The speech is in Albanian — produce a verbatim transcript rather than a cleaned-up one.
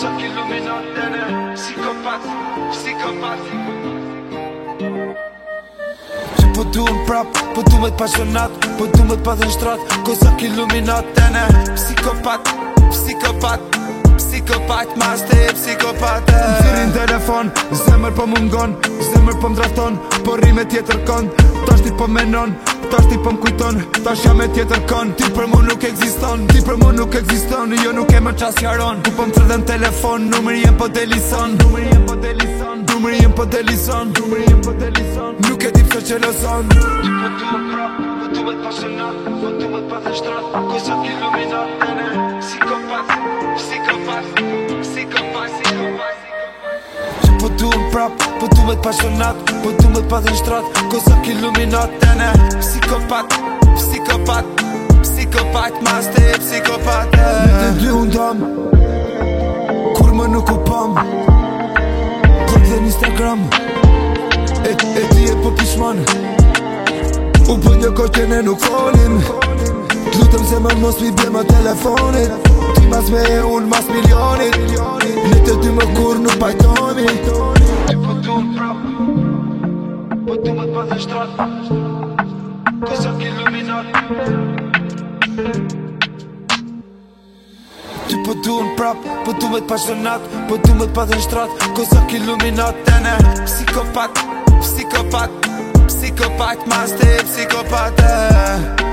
Cosa che illumina te, psicopat, psicopat. Që po du në prap, po du me t'pashonat, po du me t'padhe në shtrat. Cosa që illumina te, psikopat, psikopat, psikopat, mas te psikopat. Më thirin telefon, zemër po mungon, zemër po m'drafton, po rime tjetër kond. Tash ti po menon, tash ti po m'kujton, tash jam e tjetër kon. Ti për mu nuk eksiston, ti për mu nuk eksiston, jo nuk e më qas jaron. Ku po m'thërë dhe në telefon, numëri jem po delison, numëri jem po delison, numëri jem po delison, numëri jem po delison. Nuk e ti pse qeloson. Që po du më prap, po du me t'pashonat, po du me t'padhe shtrat. Cosa që illumina tene, psikopat, psikopat, psikopat, psikopat. Që po du më prap, po du me t'pashonat, po du me t'padhe shtrat. Cosa që illumina tene, psikopat, psikopat, psikopat, mas te psikopat. Me të dy unë dam, kur më nuk u pam, plak dhe n'Instagram, e, e ti e po pishman. U për një kohë që ne nuk folin, t'lutem se man mos mi blema telefonit. Ti mas me e unë mas milionit, ne të dy më kur nuk pajtoni. Që po du më prap, po du me t'padhe shtrat. Cosa që illumina Që po du në prap, po du me t'pashonat, po du me t'padhe shtrat. Cosa që illumina tene, psikopat, psikopat, psikopat, mas te psikopat.